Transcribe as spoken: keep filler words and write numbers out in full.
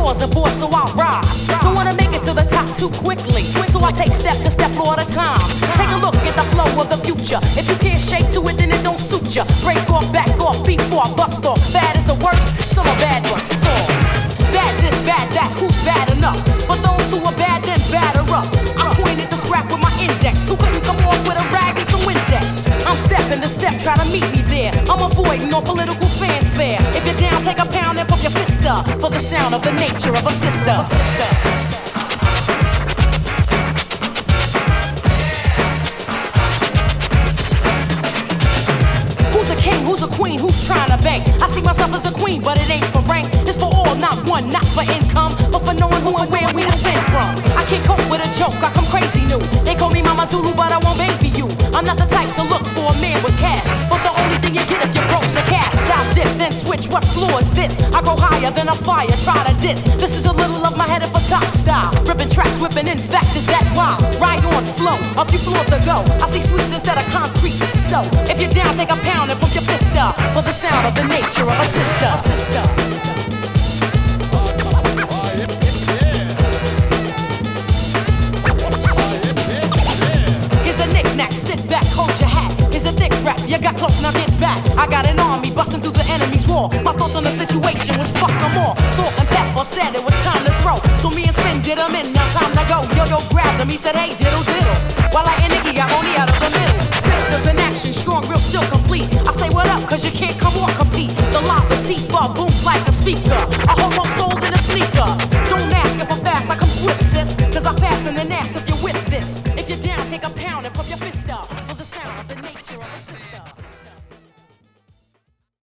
cause a voice, so I rise. Don't wanna make it to the top too quickly, so I take step to step floor at a time. Take a look at the flow of the future. If you can't shake to it, then it don't suit ya. Break off, back off, before I bust off. Bad is the worst, some are bad ones. So bad this, bad that, who's bad enough? But those who are bad, then batter up. I pointed the scrap with my index. Who couldn't come off with a rag and some Windex? I'm stepping the step, try to meet me there. I'm avoiding all political fanfare. If you're down, take a pound and pump your fist up for the sound of the nature of a sister. A sister. Who's a queen, who's trying to bank? I see myself as a queen, but it ain't for rank. It's for all, not one, not for income, but for knowing who and where we descend from. I can't cope with a joke, I come crazy new. They call me Mama Zulu, but I won't baby you. I'm not the type to look for a man with cash, but the only thing you get if you're broke's a cash. Stop, dip, then switch, what floor is this? I go higher than a fire, try to diss. This is a little of my head for top style. Ripping tracks, whipping, in fact, is that wild. Ride on, flow, a few floors to go. I see sweets instead of concrete, so if you're down, take a pound and pump your fist up for the sound of the nature of a sister. A sister. Here's a knick-knack, sit back, hold your hat. Here's a thick rap, you got close, now get back. I got an army busting through the enemy's wall. My thoughts on the situation was fuck them all. Salt and pepper said it was time to throw, so me and Spin did him in, now time to go. Yo-yo grabbed him, he said, hey, diddle diddle, while I and Nicky got only out of the middle. Sisters in action, strong, real, still complete. I say what up, cause you can't come or compete. The lava Tifa booms like a speaker. I hold my soul in a sneaker. Don't ask if I'm fast, I come swift, sis, cause I'm faster than ass if you're with this. If you're down, take a pound and pump your fist up for the sound of the nature of a sister.